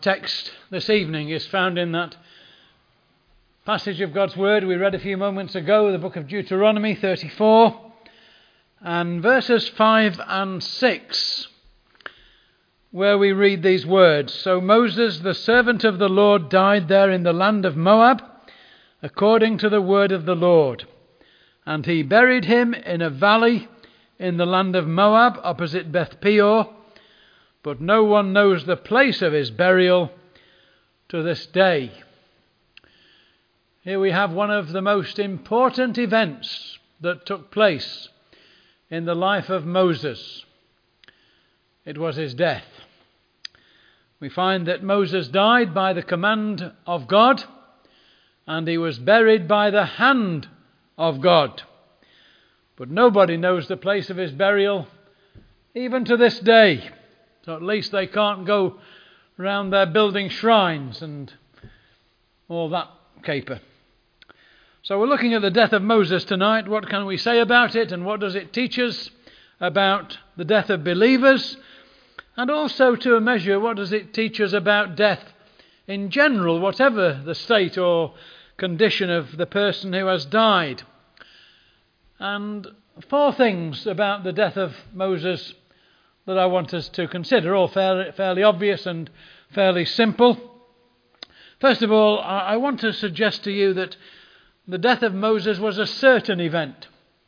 Text this evening is found in that passage of God's Word we read a few moments ago, the book of Deuteronomy 34, and verses 5 and 6, where we read these words. So Moses, the servant of the Lord, died there in the land of Moab, according to the word of the Lord. And he buried him in a valley in the land of Moab, opposite Beth Peor, but no one knows the place of his burial to this day. Here we have one of the most important events that took place in the life of Moses. It was his death. We find that Moses died by the command of God, and he was buried by the hand of God. But nobody knows the place of his burial, even to this day. So at least they can't go around there building shrines and all that caper. So we're looking at the death of Moses tonight. What can we say about it, and what does it teach us about the death of believers? And also, to a measure, what does it teach us about death in general, whatever the state or condition of the person who has died? And 4 things about the death of Moses that I want us to consider, all fairly obvious and fairly simple. First of all, I want to suggest to you that the death of Moses was a certain event,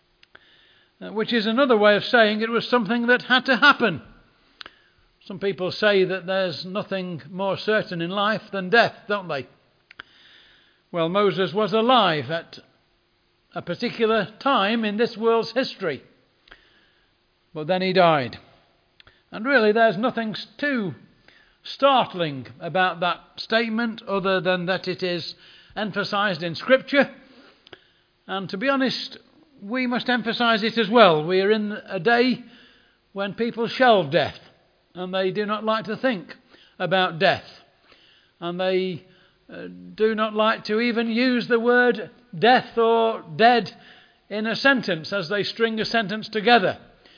which is another way of saying it was something that had to happen. Some people say that there's nothing more certain in life than death, don't they? Well, Moses was alive at a particular time in this world's history, but then he died. And really there's nothing too startling about that statement other than that it is emphasised in Scripture. And to be honest, we must emphasise it as well. We are in a day when people shelve death, and they do not like to think about death. And they do not like to even use the word death or dead in a sentence as they string a sentence together.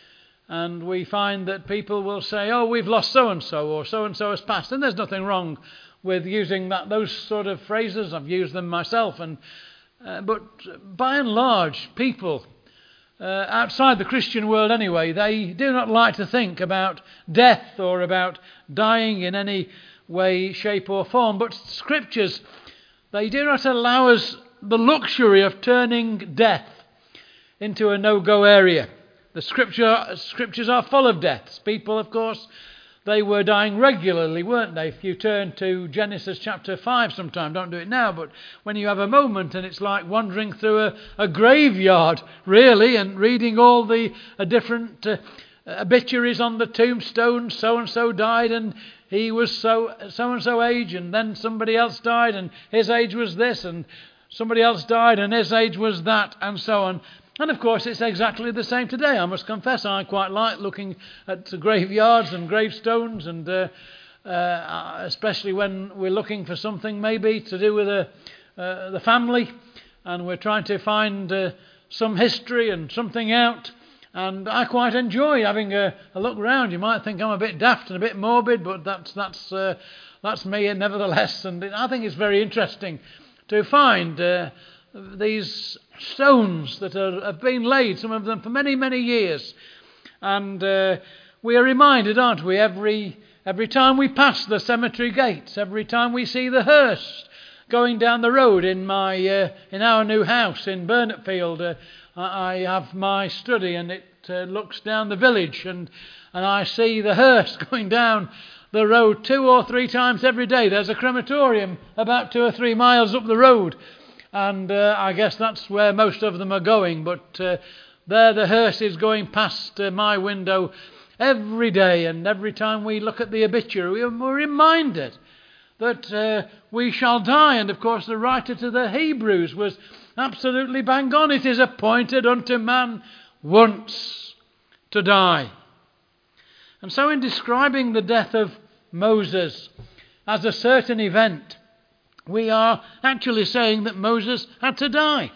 And we find that people will say, oh, we've lost so-and-so, or so-and-so has passed. And there's nothing wrong with using those sort of phrases. I've used them myself. But by and large, people, outside the Christian world anyway, they do not like to think about death or about dying in any way, shape or form. But Scriptures, they do not allow us the luxury of turning death into a no-go area. The Scriptures are full of deaths. People, of course, they were dying regularly, weren't they? If you turn to Genesis chapter 5 sometime, don't do it now, but when you have a moment, and it's like wandering through a graveyard, really, and reading all the different obituaries on the tombstone. So-and-so died, and he was so-and-so age, and then somebody else died, and his age was this, and somebody else died, and his age was that, and so on. And of course it's exactly the same today. I must confess I quite like looking at graveyards and gravestones, and especially when we're looking for something maybe to do with the family, and we're trying to find some history and something out. And I quite enjoy having a look round. You might think I'm a bit daft and a bit morbid, but that's me nevertheless. And I think it's very interesting to find these stones that have been laid, some of them for many, many years. And we are reminded, aren't we, every time we pass the cemetery gates, every time we see the hearse going down the road in our new house in Burnetfield. I have my study, and it looks down the village, and I see the hearse going down the road 2 or 3 times every day. There's a crematorium about 2 or 3 miles up the road. And I guess that's where most of them are going. But there the hearse is going past my window every day. And every time we look at the obituary, we're reminded that we shall die. And of course the writer to the Hebrews was absolutely bang on. It is appointed unto man once to die. And so in describing the death of Moses as a certain event, we are actually saying that Moses had to die.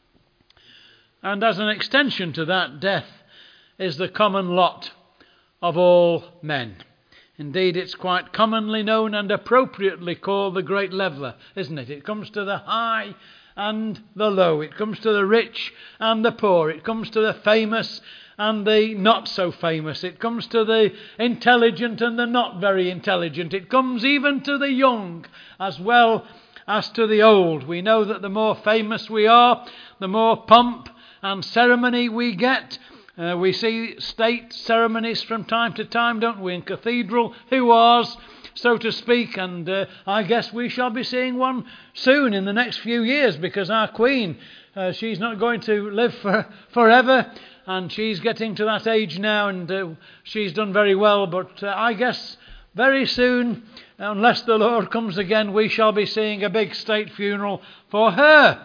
And as an extension to that, death is the common lot of all men. Indeed, it's quite commonly known and appropriately called the Great Leveller, isn't it? It comes to the high and the low. It comes to the rich and the poor. It comes to the famous and the not so famous. It comes to the intelligent and the not very intelligent. It comes even to the young as well as to the old. We know that the more famous we are, the more pomp and ceremony we get. We see state ceremonies from time to time, don't we, in cathedral, huars, so to speak, and I guess we shall be seeing one soon in the next few years, because our Queen, she's not going to live forever, and she's getting to that age now, and she's done very well, but I guess very soon, unless the Lord comes again, we shall be seeing a big state funeral for her.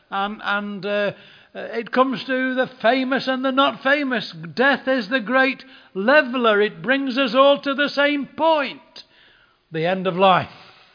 It comes to the famous and the not famous. Death is the great leveller. It brings us all to the same point, the end of life.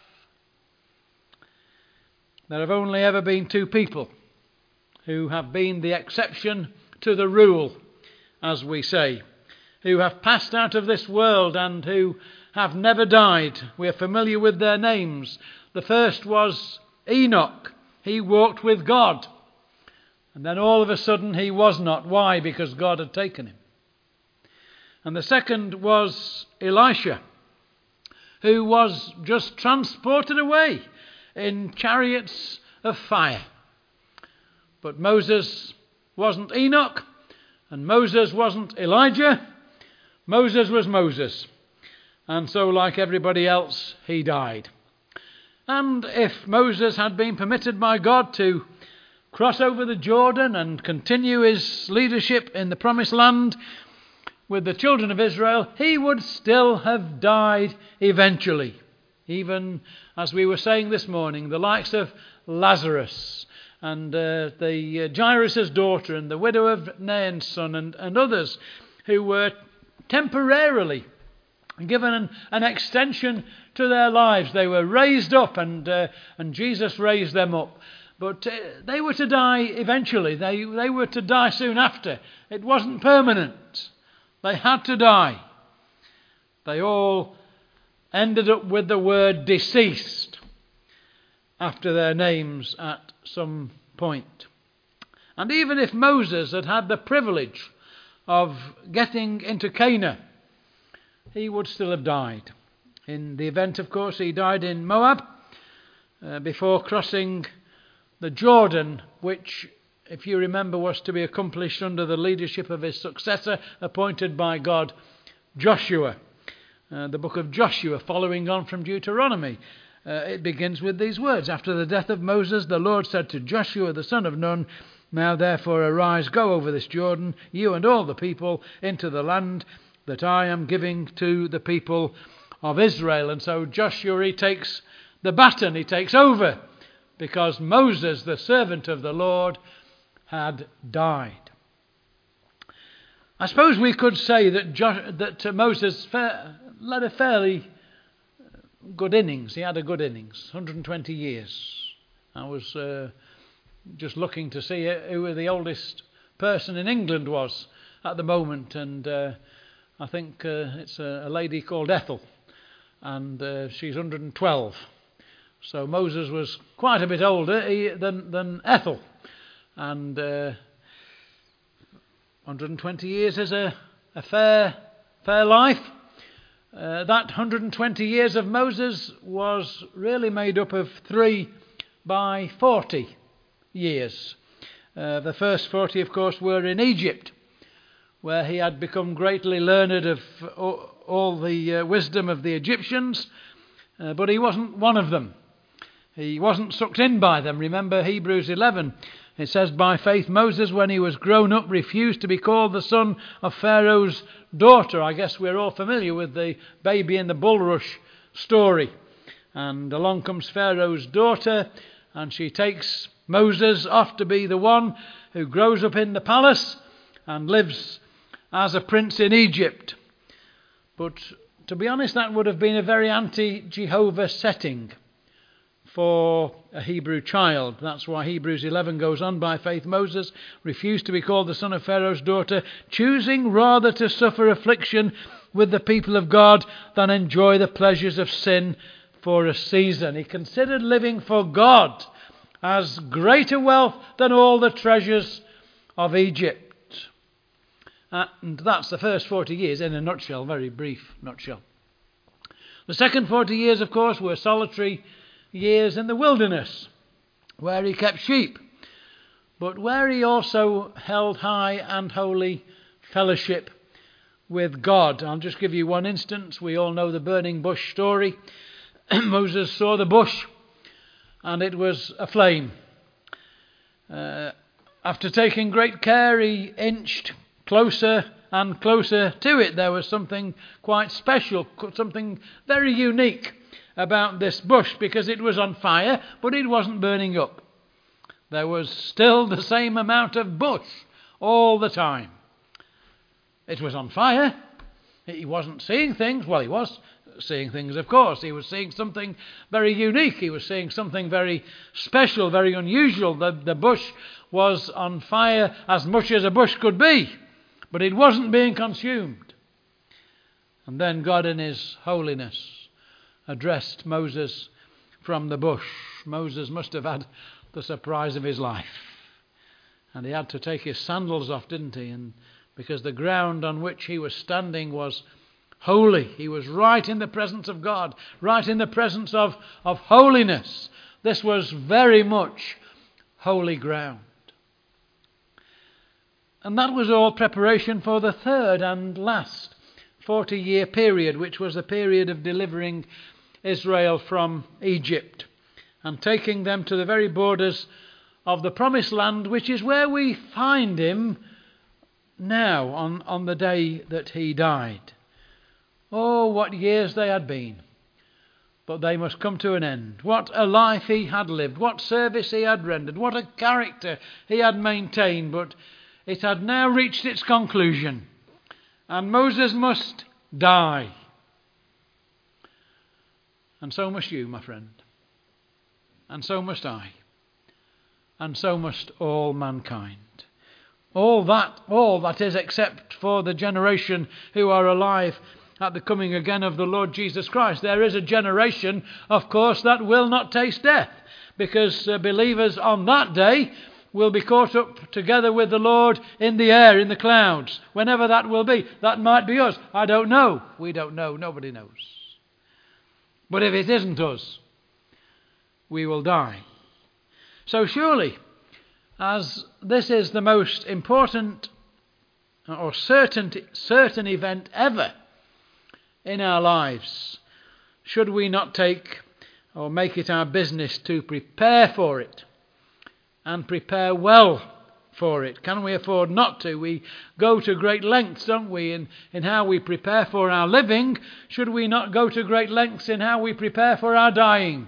There have only ever been two people who have been the exception to the rule, as we say, who have passed out of this world and who have never died. We are familiar with their names. The first was Enoch. He walked with God. And then all of a sudden he was not. Why? Because God had taken him. And the second was Elisha, who was just transported away in chariots of fire. But Moses wasn't Enoch, and Moses wasn't Elijah. Moses was Moses. And so, like everybody else, he died. And if Moses had been permitted by God to cross over the Jordan and continue his leadership in the Promised Land with the children of Israel, he would still have died eventually. Even, as we were saying this morning, the likes of Lazarus and the Jairus' daughter and the widow of Nain's son and others who were temporarily given an extension to their lives. They were raised up and Jesus raised them up. But they were to die eventually. They were to die soon after. It wasn't permanent. They had to die. They all ended up with the word deceased after their names at some point. And even if Moses had had the privilege of getting into Canaan, he would still have died. In the event, of course, he died in Moab before crossing the Jordan, which, if you remember, was to be accomplished under the leadership of his successor, appointed by God, Joshua. The book of Joshua, following on from Deuteronomy, it begins with these words. After the death of Moses, the Lord said to Joshua, the son of Nun, now therefore arise, go over this Jordan, you and all the people, into the land that I am giving to the people of Israel. And so Joshua, he takes the baton, he takes over, because Moses, the servant of the Lord, had died. I suppose we could say that Moses led a fairly good innings. He had a good innings, 120 years. I was just looking to see who the oldest person in England was at the moment, and I think it's a lady called Ethel, and she's 112. So Moses was quite a bit older than Ethel. And 120 years is a fair life. That 120 years of Moses was really made up of 3 by 40 years. The first 40, of course, were in Egypt, where he had become greatly learned of all the wisdom of the Egyptians, but he wasn't one of them. He wasn't sucked in by them. Remember Hebrews 11. It says, by faith Moses, when he was grown up, refused to be called the son of Pharaoh's daughter. I guess we're all familiar with the baby in the bulrush story. And along comes Pharaoh's daughter, and she takes Moses off to be the one who grows up in the palace and lives as a prince in Egypt. But to be honest, that would have been a very anti-Jehovah setting for a Hebrew child. That's why Hebrews 11 goes on, by faith Moses refused to be called the son of Pharaoh's daughter, choosing rather to suffer affliction with the people of God than enjoy the pleasures of sin for a season. He considered living for God as greater wealth than all the treasures of Egypt. And that's the first 40 years in a nutshell, very brief nutshell. The second 40 years, of course, were solitary years in the wilderness, where he kept sheep, but where he also held high and holy fellowship with God. I'll just give you one instance. We all know the burning bush story. Moses saw the bush and it was aflame. After taking great care, he inched closer and closer to it. There was something quite special, something very unique about this bush, because it was on fire, but it wasn't burning up. There was still the same amount of bush all the time. It was on fire. He wasn't seeing things. Well, he was seeing things, of course. He was seeing something very unique. He was seeing something very special, very unusual. The bush was on fire as much as a bush could be, but it wasn't being consumed. And then God in his holiness addressed Moses from the bush. Moses must have had the surprise of his life. And he had to take his sandals off, didn't he? And because the ground on which he was standing was holy. He was right in the presence of God, right in the presence of holiness. This was very much holy ground. And that was all preparation for the third and last 40-year period, which was the period of delivering Israel from Egypt and taking them to the very borders of the promised land, which is where we find him now on the day that he died. Oh, what years they had been. But they must come to an end. What a life he had lived. What service he had rendered. What a character he had maintained. But it had now reached its conclusion. And Moses must die. And so must you, my friend. And so must I. And so must all mankind. All that is, except for the generation who are alive at the coming again of the Lord Jesus Christ. There is a generation, of course, that will not taste death, because believers on that day will be caught up together with the Lord in the air, in the clouds, whenever that will be. That might be us. I don't know. We don't know. Nobody knows. But if it isn't us, we will die. So surely, as this is the most important or certain event ever in our lives, should we not take or make it our business to prepare for it and prepare well for it? Can we afford not to? We go to great lengths, don't we, in how we prepare for our living. Should we not go to great lengths in how we prepare for our dying?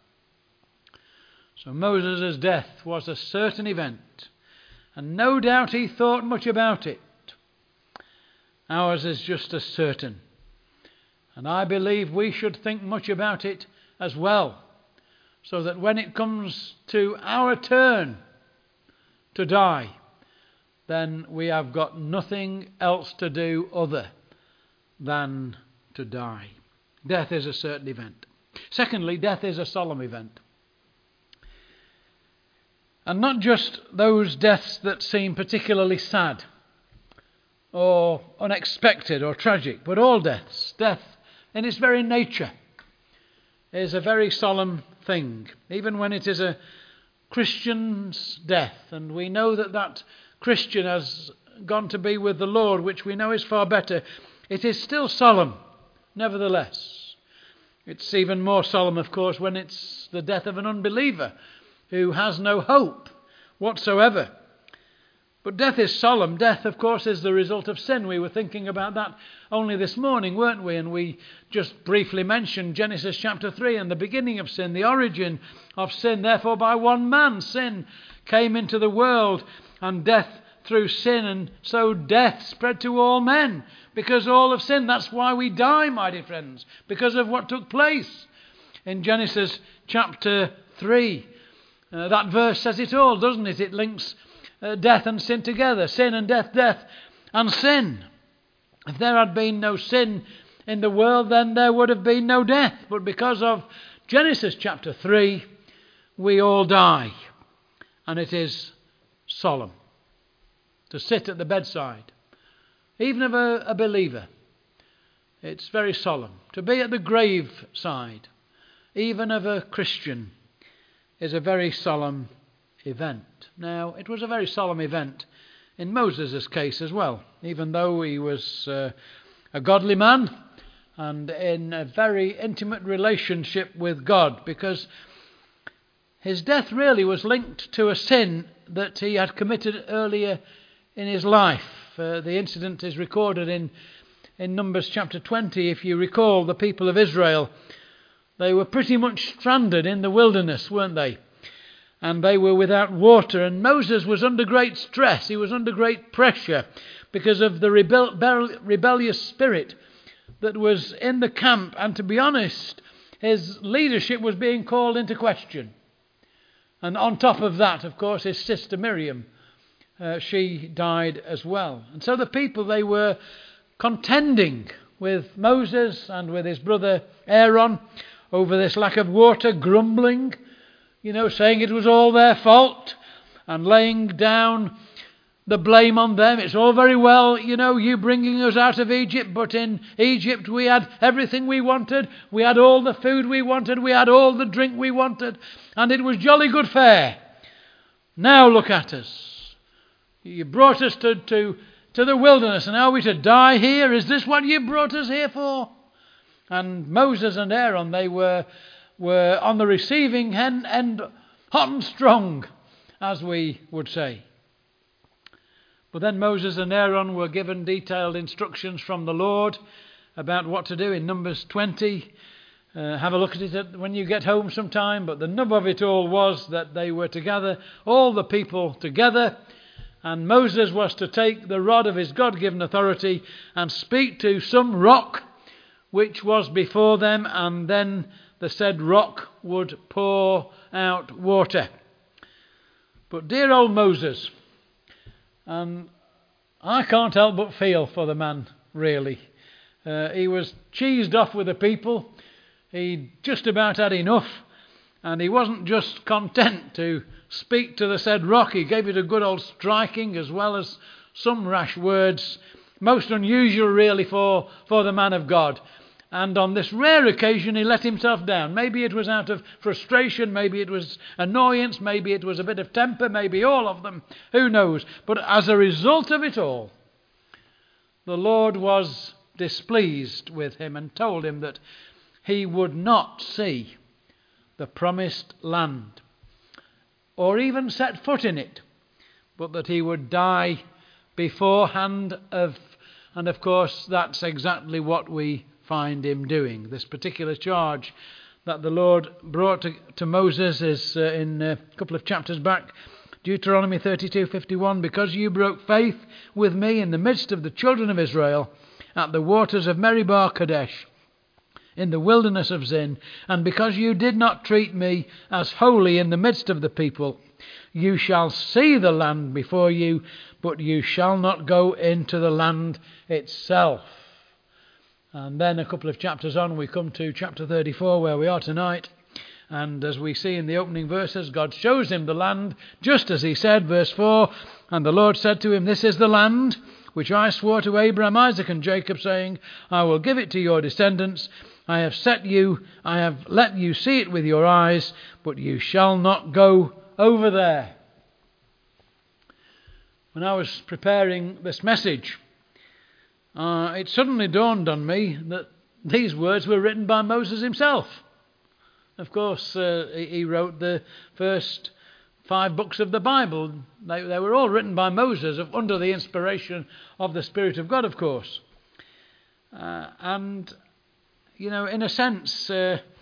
So Moses' death was a certain event, and no doubt he thought much about it. Ours is just as certain. And I believe we should think much about it as well, so that when it comes to our turn to die, then we have got nothing else to do other than to die. Death is a certain event. Secondly, death is a solemn event. And not just those deaths that seem particularly sad or unexpected or tragic, but all deaths. Death in its very nature is a very solemn thing, even when it is a Christian's death. And we know that Christian has gone to be with the Lord, which we know is far better. It is still solemn, nevertheless. It's even more solemn, of course, when it's the death of an unbeliever who has no hope whatsoever. But death is solemn. Death, of course, is the result of sin. We were thinking about that only this morning, weren't we? And we just briefly mentioned Genesis chapter 3 and the beginning of sin, the origin of sin. Therefore, by one man, sin came into the world, and death through sin. And so death spread to all men because all have sinned. That's why we die, my dear friends, because of what took place in Genesis chapter 3. That verse says it all, doesn't it? It links death and sin together. Sin and death, death and sin. If there had been no sin in the world, then there would have been no death. But because of Genesis chapter 3, we all die. And it is solemn to sit at the bedside, even of a believer. It's very solemn. To be at the graveside, even of a Christian, is a very solemn event. Now, it was a very solemn event in Moses' case as well, even though he was a godly man and in a very intimate relationship with God, because his death really was linked to a sin that he had committed earlier in his life. The incident is recorded in Numbers chapter 20. If you recall, the people of Israel, they were pretty much stranded in the wilderness, weren't they? And they were without water, and Moses was under great stress. He was under great pressure because of the rebellious spirit that was in the camp. And to be honest, his leadership was being called into question. And on top of that, of course, his sister Miriam, she died as well. And so the people, they were contending with Moses and with his brother Aaron over this lack of water, grumbling, saying it was all their fault and laying down the blame on them. It's all very well, you bringing us out of Egypt, but in Egypt we had everything we wanted. We had all the food we wanted. We had all the drink we wanted. And it was jolly good fare. Now look at us. You brought us to the wilderness, and are we to die here? Is this what you brought us here for? And Moses and Aaron, they were on the receiving end, hot and strong, as we would say. But then Moses and Aaron were given detailed instructions from the Lord about what to do in Numbers 20. Have a look at it when you get home sometime. But the nub of it all was that they were to gather all the people together, and Moses was to take the rod of his God-given authority and speak to some rock which was before them, and then the said rock would pour out water. But dear old Moses, I can't help but feel for the man, really. He was cheesed off with the people. He just about had enough. And he wasn't just content to speak to the said rock. He gave it a good old striking, as well as some rash words. Most unusual, really, for the man of God. And on this rare occasion, he let himself down. Maybe it was out of frustration, maybe it was annoyance, maybe it was a bit of temper, maybe all of them. Who knows? But as a result of it all, the Lord was displeased with him and told him that he would not see the promised land, or even set foot in it, but that he would die beforehand. And of course, that's exactly what we find him doing. This particular charge that the Lord brought to Moses is in a couple of chapters back, Deuteronomy 32:51. Because you broke faith with me in the midst of the children of Israel at the waters of Meribah Kadesh in the wilderness of Zin, and because you did not treat me as holy in the midst of the people, you shall see the land before you, but you shall not go into the land itself. And then a couple of chapters on, we come to chapter 34, where we are tonight. And as we see in the opening verses, God shows him the land, just as he said, verse 4, and the Lord said to him, this is the land which I swore to Abraham, Isaac and Jacob, saying, I will give it to your descendants. I have let you see it with your eyes, but you shall not go over there. When I was preparing this message, it suddenly dawned on me that these words were written by Moses himself. Of course, he wrote the first 5 books of the Bible. They were all written by Moses under the inspiration of the Spirit of God, of course. And, in a sense,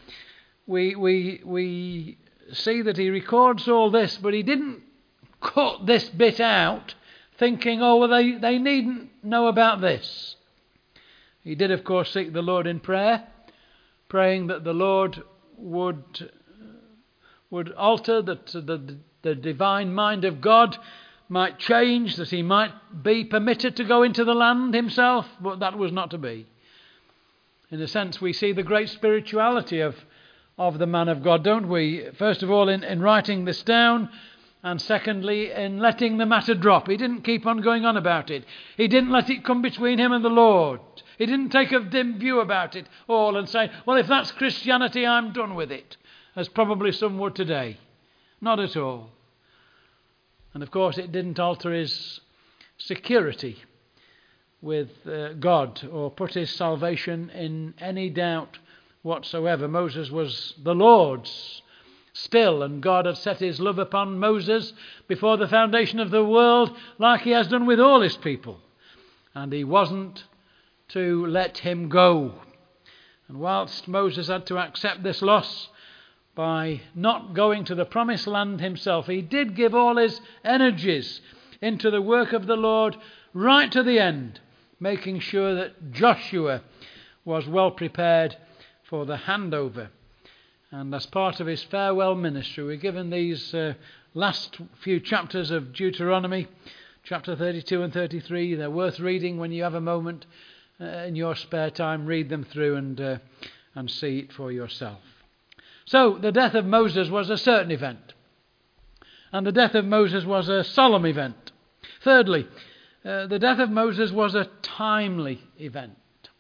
we see that he records all this, but he didn't cut this bit out thinking, they needn't know about this. He did, of course, seek the Lord in prayer, praying that the Lord would alter the divine mind of God, might change, that he might be permitted to go into the land himself, but that was not to be. In a sense, we see the great spirituality of the man of God, don't we? First of all, in writing this down, and secondly, in letting the matter drop. He didn't keep on going on about it. He didn't let it come between him and the Lord. He didn't take a dim view about it all and say, well, if that's Christianity, I'm done with it, as probably some would today. Not at all. And of course, it didn't alter his security with God or put his salvation in any doubt whatsoever. Moses was the Lord's still, and God had set his love upon Moses before the foundation of the world, like he has done with all his people. And he wasn't to let him go. And whilst Moses had to accept this loss by not going to the promised land himself, he did give all his energies into the work of the Lord right to the end, making sure that Joshua was well prepared for the handover. And as part of his farewell ministry, we're given these last few chapters of Deuteronomy, chapter 32 and 33. They're worth reading when you have a moment in your spare time. Read them through and see it for yourself. So, the death of Moses was a certain event. And the death of Moses was a solemn event. Thirdly, the death of Moses was a timely event.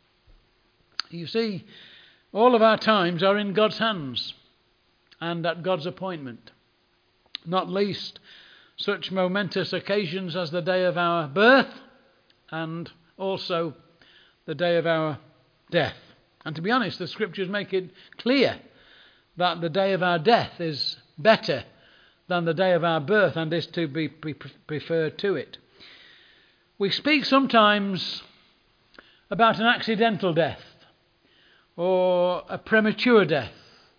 You see, all of our times are in God's hands and at God's appointment. Not least such momentous occasions as the day of our birth and also the day of our death. And to be honest, the scriptures make it clear that the day of our death is better than the day of our birth and is to be preferred to it. We speak sometimes about an accidental death or a premature death.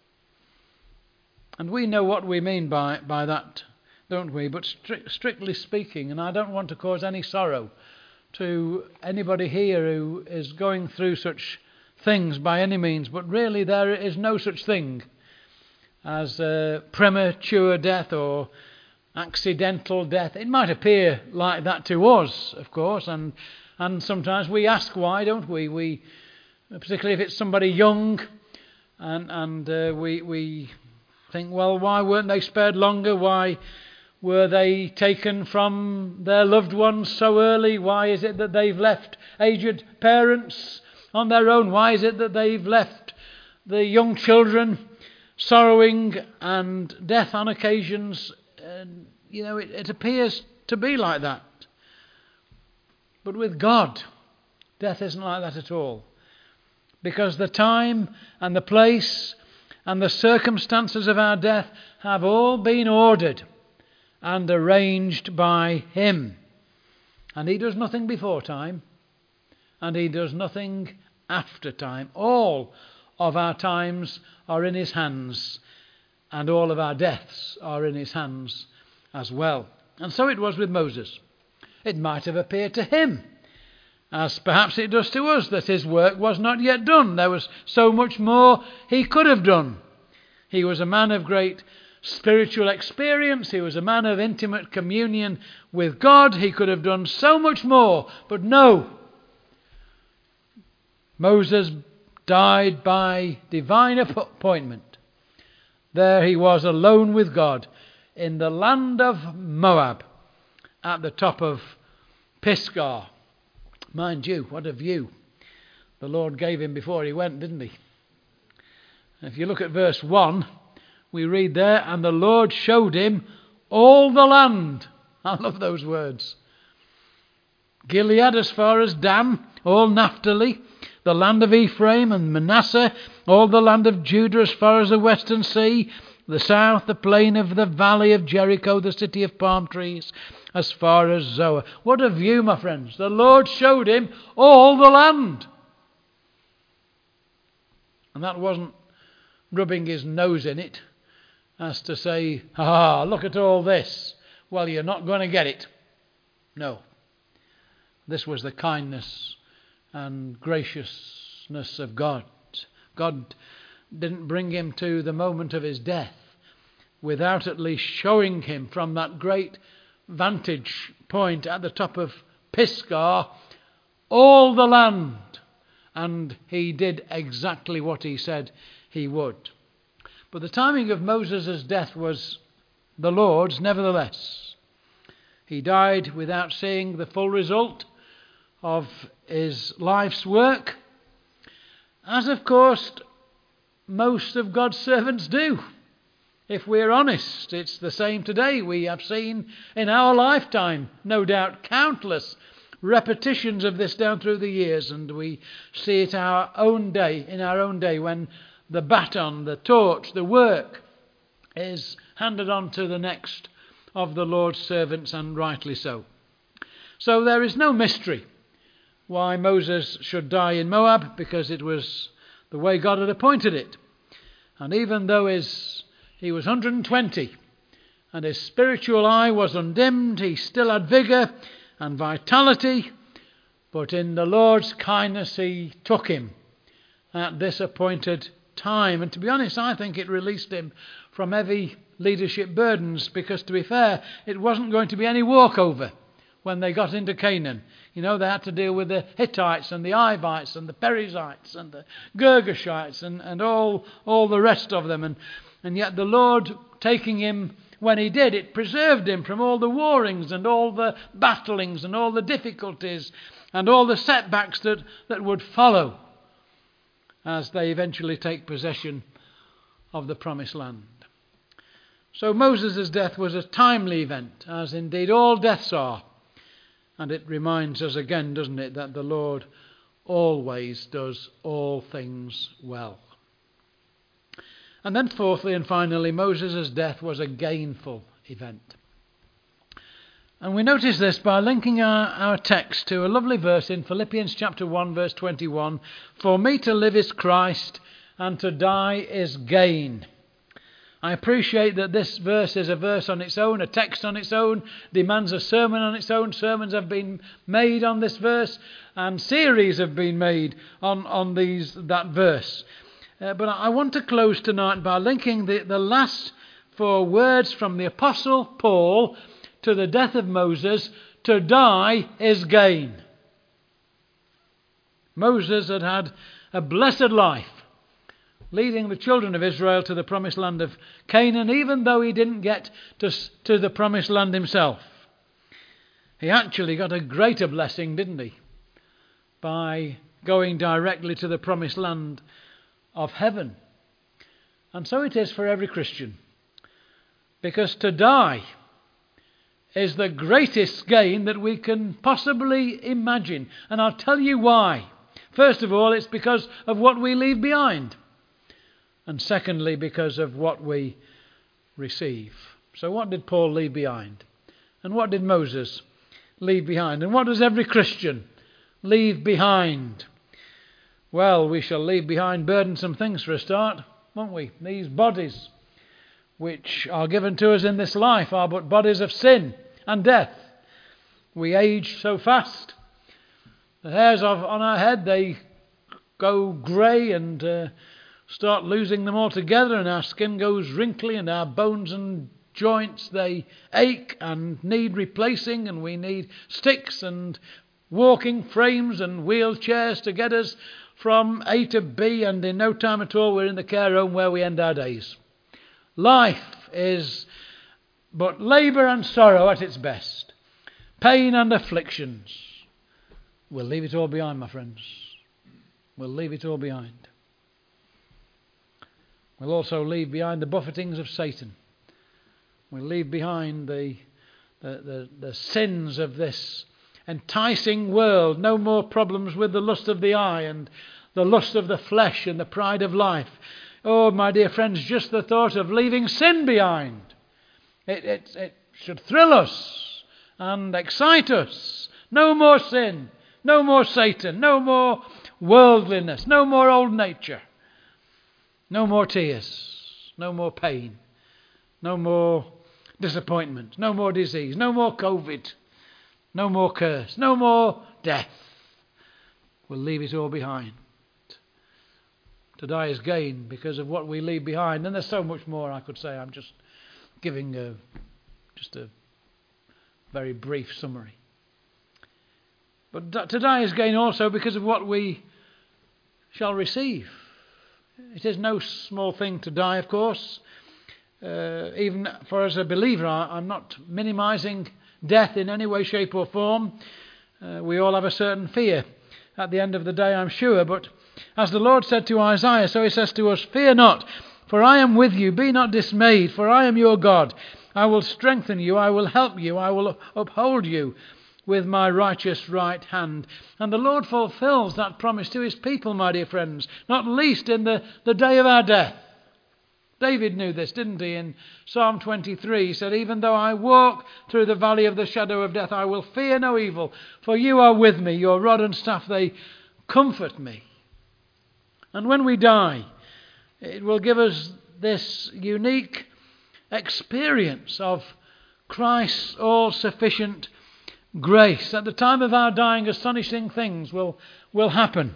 And we know what we mean by that, don't we? But strictly speaking, and I don't want to cause any sorrow to anybody here who is going through such things by any means, but really there is no such thing as a premature death or accidental death. It might appear like that to us, of course, and sometimes we ask why, don't we? Particularly if it's somebody young, and we think, well, why weren't they spared longer? Why were they taken from their loved ones so early? Why is it that they've left aged parents on their own? Why is it that they've left the young children sorrowing and death on occasions? It appears to be like that. But with God, death isn't like that at all. Because the time and the place and the circumstances of our death have all been ordered and arranged by Him. And He does nothing before time, and He does nothing after time. All of our times are in His hands, and all of our deaths are in His hands as well. And so it was with Moses. It might have appeared to him, as perhaps it does to us, that his work was not yet done. There was so much more he could have done. He was a man of great spiritual experience. He was a man of intimate communion with God. He could have done so much more. But no. Moses died by divine appointment. There he was alone with God in the land of Moab at the top of Pisgah. Mind you, what a view the Lord gave him before he went, didn't he? If you look at verse 1, we read there, and the Lord showed him all the land. I love those words. Gilead as far as Dan, all Naphtali, the land of Ephraim and Manasseh, all the land of Judah as far as the western sea, the south, the plain of the valley of Jericho, the city of palm trees, as far as Zoar. What a view, my friends. The Lord showed him all the land. And that wasn't rubbing his nose in it as to say, look at all this. Well, you're not going to get it. No. This was the kindness and graciousness of God. God didn't bring him to the moment of his death without at least showing him from that great vantage point at the top of Pisgah all the land. And he did exactly what he said he would. But the timing of Moses' death was the Lord's nevertheless. He died without seeing the full result of his life's work, as of course most of God's servants do. If we're honest, it's the same today. We have seen in our lifetime, no doubt, countless repetitions of this down through the years, and we see it in our own day when the baton, the torch, the work is handed on to the next of the Lord's servants, and rightly so. So there is no mystery why Moses should die in Moab, because it was the way God had appointed it. And even though he was 120 and his spiritual eye was undimmed, he still had vigour and vitality, but in the Lord's kindness he took him at this appointed time. And to be honest, I think it released him from heavy leadership burdens, because to be fair, it wasn't going to be any walkover when they got into Canaan. You know, they had to deal with the Hittites and the Hivites and the Perizzites and the Girgashites and all the rest of them. And yet the Lord, taking him when he did, it preserved him from all the warrings and all the battlings and all the difficulties and all the setbacks that would follow as they eventually take possession of the promised land. So Moses' death was a timely event, as indeed all deaths are. And it reminds us again, doesn't it, that the Lord always does all things well. And then fourthly and finally, Moses' death was a gainful event. And we notice this by linking our text to a lovely verse in Philippians chapter 1, verse 21. For me to live is Christ, and to die is gain. I appreciate that this verse is a verse on its own, a text on its own, demands a sermon on its own. Sermons have been made on this verse, and series have been made on that verse. But I want to close tonight by linking the last four words from the Apostle Paul to the death of Moses. To die is gain. Moses had had a blessed life, leading the children of Israel to the promised land of Canaan, even though he didn't get to the promised land himself. He actually got a greater blessing, didn't he? By going directly to the promised land of heaven. And so it is for every Christian. Because to die is the greatest gain that we can possibly imagine. And I'll tell you why. First of all, it's because of what we leave behind. And secondly, because of what we receive. So what did Paul leave behind? And what did Moses leave behind? And what does every Christian leave behind? Well, we shall leave behind burdensome things for a start, won't we? These bodies which are given to us in this life are but bodies of sin and death. We age so fast. The hairs on our head, they go grey and start losing them altogether, and our skin goes wrinkly, and our bones and joints, they ache and need replacing, and we need sticks and walking frames and wheelchairs to get us from A to B, and in no time at all we're in the care home where we end our days. Life is but labour and sorrow at its best, pain and afflictions. We'll leave it all behind, my friends. We'll leave it all behind. We'll also leave behind the buffetings of Satan. We'll leave behind the sins of this enticing world. No more problems with the lust of the eye and the lust of the flesh and the pride of life. Oh, my dear friends, just the thought of leaving sin behind. It should thrill us and excite us. No more sin. No more Satan. No more worldliness. No more old nature. No more tears, no more pain, no more disappointment, no more disease, no more COVID, no more curse, no more death. We'll leave it all behind. To die is gain because of what we leave behind. And there's so much more I could say. I'm just giving a very brief summary. But to die is gain also because of what we shall receive. It is no small thing to die, of course. Even for as a believer, I'm not minimizing death in any way, shape or form. We all have a certain fear at the end of the day, I'm sure. But as the Lord said to Isaiah, so he says to us, "Fear not, for I am with you. Be not dismayed, for I am your God. I will strengthen you. I will help you. I will uphold you with my righteous right hand." And the Lord fulfills that promise to his people, my dear friends, not least in the day of our death. David knew this, didn't he? In Psalm 23, he said, "Even though I walk through the valley of the shadow of death, I will fear no evil, for you are with me. Your rod and staff, they comfort me." And when we die, it will give us this unique experience of Christ's all-sufficient grace. At the time of our dying, astonishing things will happen.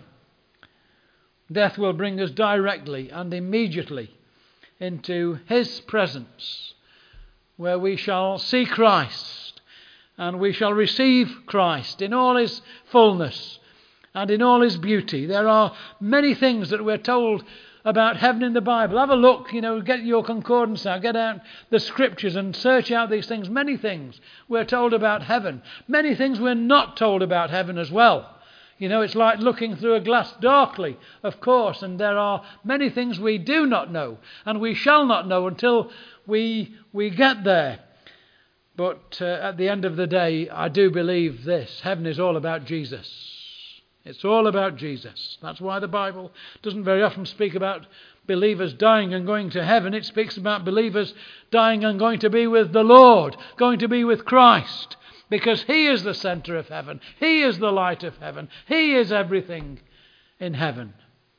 Death will bring us directly and immediately into his presence, where we shall see Christ and we shall receive Christ in all his fullness and in all his beauty. There are many things that we're told about heaven in the Bible. Have a look, get your concordance out, get out the scriptures and search out these things. Many things we're told about heaven. Many things we're not told about heaven as well. It's like looking through a glass darkly, of course, and there are many things we do not know, and we shall not know until we get there. But at the end of the day, I do believe this. Heaven is all about Jesus. It's all about Jesus. That's why the Bible doesn't very often speak about believers dying and going to heaven. It speaks about believers dying and going to be with the Lord, going to be with Christ. Because he is the centre of heaven. He is the light of heaven. He is everything in heaven.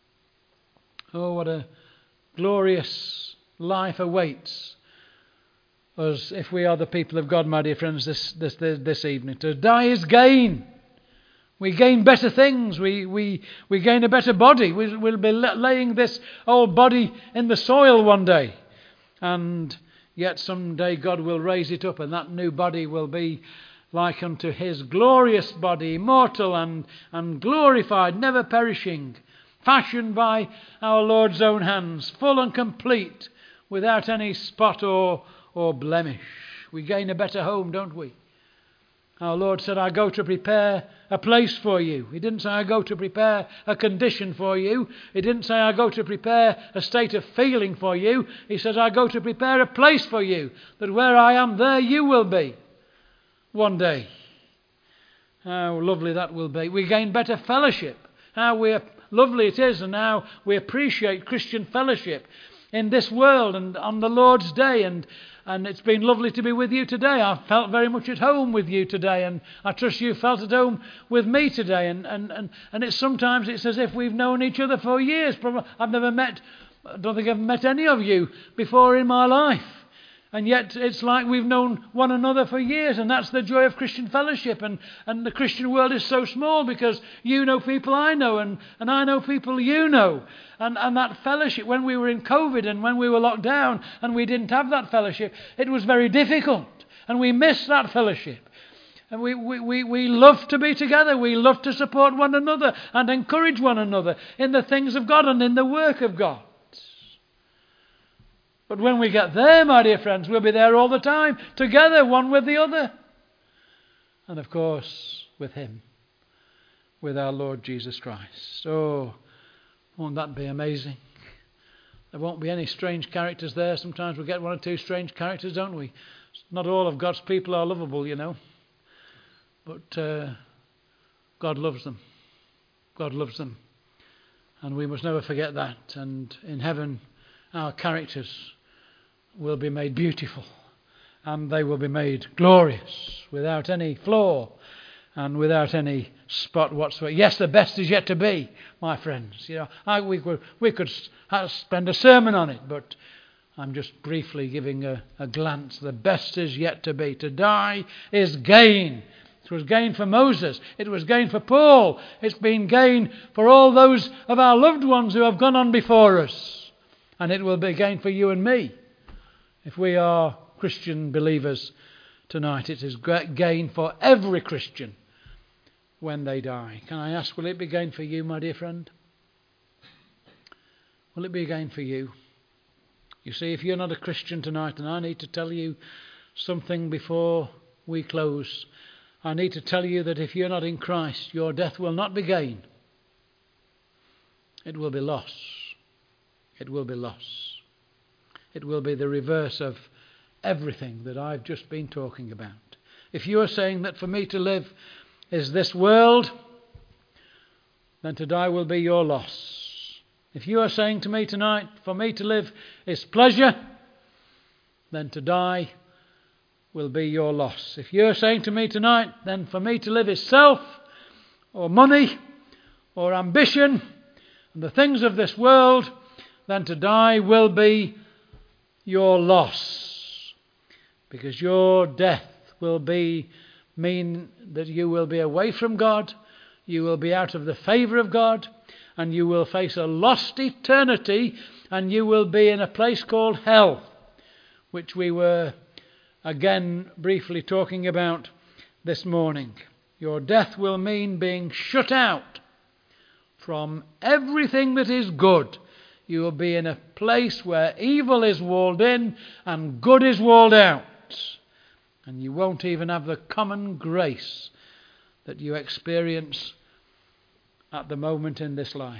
Oh, what a glorious life awaits us if we are the people of God, my dear friends, this evening. To die is gain. We gain better things. We gain a better body. We'll be laying this old body in the soil one day. And yet someday God will raise it up, and that new body will be like unto his glorious body, immortal and glorified, never perishing, fashioned by our Lord's own hands, full and complete, without any spot or blemish. We gain a better home, don't we? Our Lord said, "I go to prepare a place for you." He didn't say, "I go to prepare a condition for you." He didn't say, "I go to prepare a state of feeling for you." He says, "I go to prepare a place for you, that where I am, there you will be one day." How lovely that will be. We gain better fellowship. How lovely it is, and how we appreciate Christian fellowship in this world and on the Lord's day. And it's been lovely to be with you today. I felt very much at home with you today, and I trust you felt at home with me today. And sometimes it's as if we've known each other for years. I don't think I've met any of you before in my life. And yet it's like we've known one another for years, and that's the joy of Christian fellowship. And the Christian world is so small because you know people I know, and I know people you know. And that fellowship, when we were in COVID and when we were locked down and we didn't have that fellowship, it was very difficult. And we missed that fellowship. And we love to be together. We love to support one another and encourage one another in the things of God and in the work of God. But when we get there, my dear friends, we'll be there all the time, together, one with the other. And of course, with him, with our Lord Jesus Christ. Oh, won't that be amazing? There won't be any strange characters there. Sometimes we get one or two strange characters, don't we? Not all of God's people are lovable, But God loves them. God loves them. And we must never forget that. And in heaven, our characters will be made beautiful, and they will be made glorious, without any flaw and without any spot whatsoever. Yes, the best is yet to be, my friends. We could spend a sermon on it, but I'm just briefly giving a glance. The best is yet to be. To die is gain. It was gain for Moses. It was gain for Paul. It's been gain for all those of our loved ones who have gone on before us. And it will be gain for you and me if we are Christian believers tonight. It is great gain for every Christian when they die. Can I ask, will it be gain for you, my dear friend? Will it be gain for you? You see, if you're not a Christian tonight, and I need to tell you something before we close, I need to tell you that if you're not in Christ, your death will not be gain. It will be loss. It will be loss. It will be the reverse of everything that I've just been talking about. If you are saying that for me to live is this world, then to die will be your loss. If you are saying to me tonight, for me to live is pleasure, then to die will be your loss. If you're saying to me tonight, then for me to live is self, or money, or ambition, and the things of this world, then to die will be your loss. Because your death will mean that you will be away from God, you will be out of the favour of God, and you will face a lost eternity, and you will be in a place called hell, which we were again briefly talking about this morning. Your death will mean being shut out from everything that is good. You will be in a place where evil is walled in and good is walled out. And you won't even have the common grace that you experience at the moment in this life.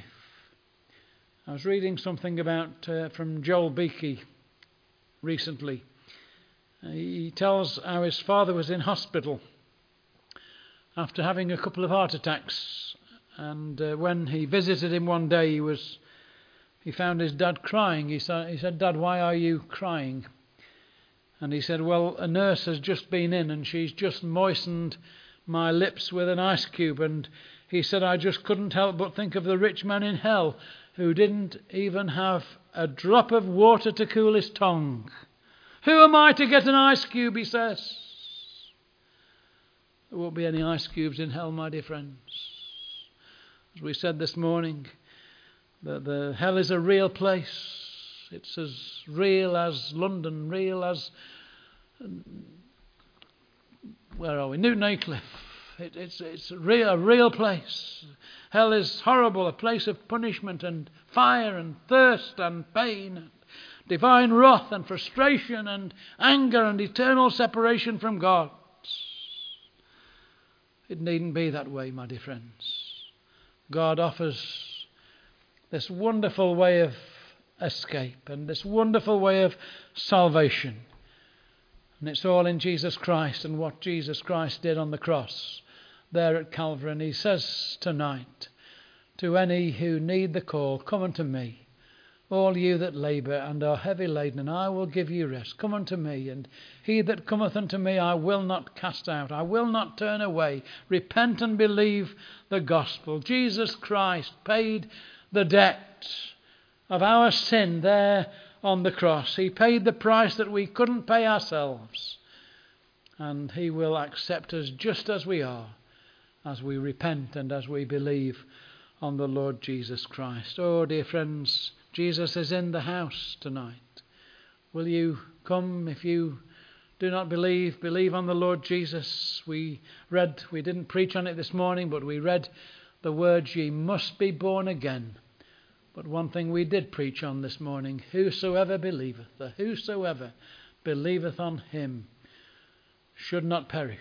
I was reading something about from Joel Beakey recently. He tells how his father was in hospital after having a couple of heart attacks, and when he visited him one day, he found his dad crying. He said, "Dad, why are you crying?" And he said, "Well, a nurse has just been in and she's just moistened my lips with an ice cube." And he said, "I just couldn't help but think of the rich man in hell who didn't even have a drop of water to cool his tongue. Who am I to get an ice cube?" he says. There won't be any ice cubes in hell, my dear friends. As we said this morning, the hell is a real place. It's as real as London, real as, where are we? Newton Aycliffe. It's a real place. Hell is horrible, a place of punishment and fire and thirst and pain, and divine wrath and frustration and anger and eternal separation from God. It needn't be that way, my dear friends. God offers this wonderful way of escape and this wonderful way of salvation. And it's all in Jesus Christ and what Jesus Christ did on the cross there at Calvary. And he says tonight to any who need the call, "Come unto me, all you that labour and are heavy laden, and I will give you rest. Come unto me, and he that cometh unto me I will not cast out. I will not turn away. Repent and believe the gospel." Jesus Christ paid the debt of our sin there on the cross. He paid the price that we couldn't pay ourselves. And he will accept us just as we are, as we repent and as we believe on the Lord Jesus Christ. Oh, dear friends, Jesus is in the house tonight. Will you come? If you do not believe on the Lord Jesus. We didn't preach on it this morning, but we read the words, "Ye must be born again." But one thing we did preach on this morning, "Whosoever believeth," the whosoever believeth on him should not perish,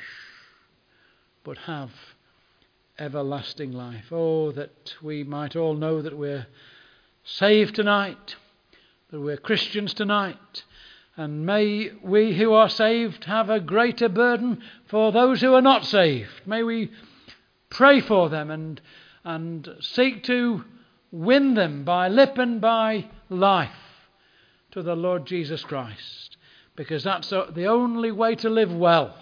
but have everlasting life. Oh, that we might all know that we're saved tonight, that we're Christians tonight, and may we who are saved have a greater burden for those who are not saved. May we pray for them and seek to win them by lip and by life to the Lord Jesus Christ, because that's the only way to live well.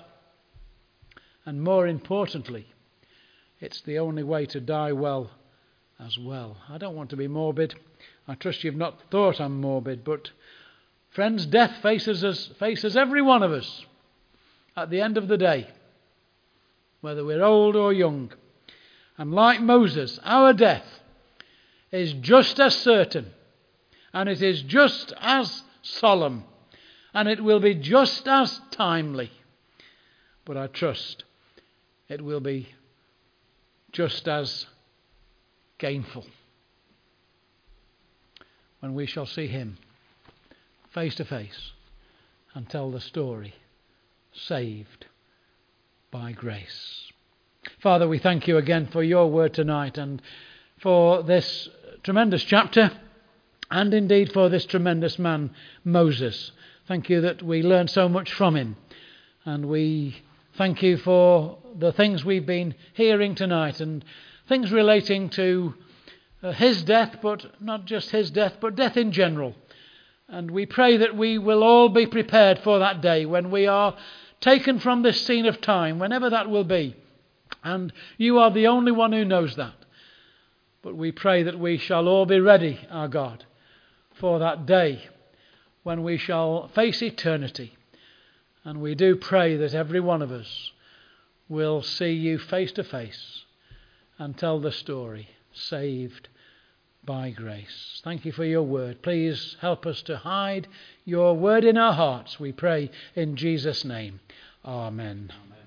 And more importantly, it's the only way to die well as well. I don't want to be morbid. I trust you've not thought I'm morbid, but friends, death faces every one of us at the end of the day, whether we're old or young. And like Moses, our death is just as certain, and it is just as solemn, and it will be just as timely but I trust it will be just as gainful when we shall see him face to face and tell the story, saved by grace. Father, we thank you again for your word tonight and for this tremendous chapter and indeed for this tremendous man, Moses. Thank you that we learn so much from him, and we thank you for the things we've been hearing tonight and things relating to his death, but not just his death, but death in general. And we pray that we will all be prepared for that day when we are taken from this scene of time, whenever that will be. And you are the only one who knows that. But we pray that we shall all be ready, our God, for that day when we shall face eternity. And we do pray that every one of us will see you face to face and tell the story, saved by grace. Thank you for your word. Please help us to hide your word in our hearts, we pray in Jesus' name. Amen.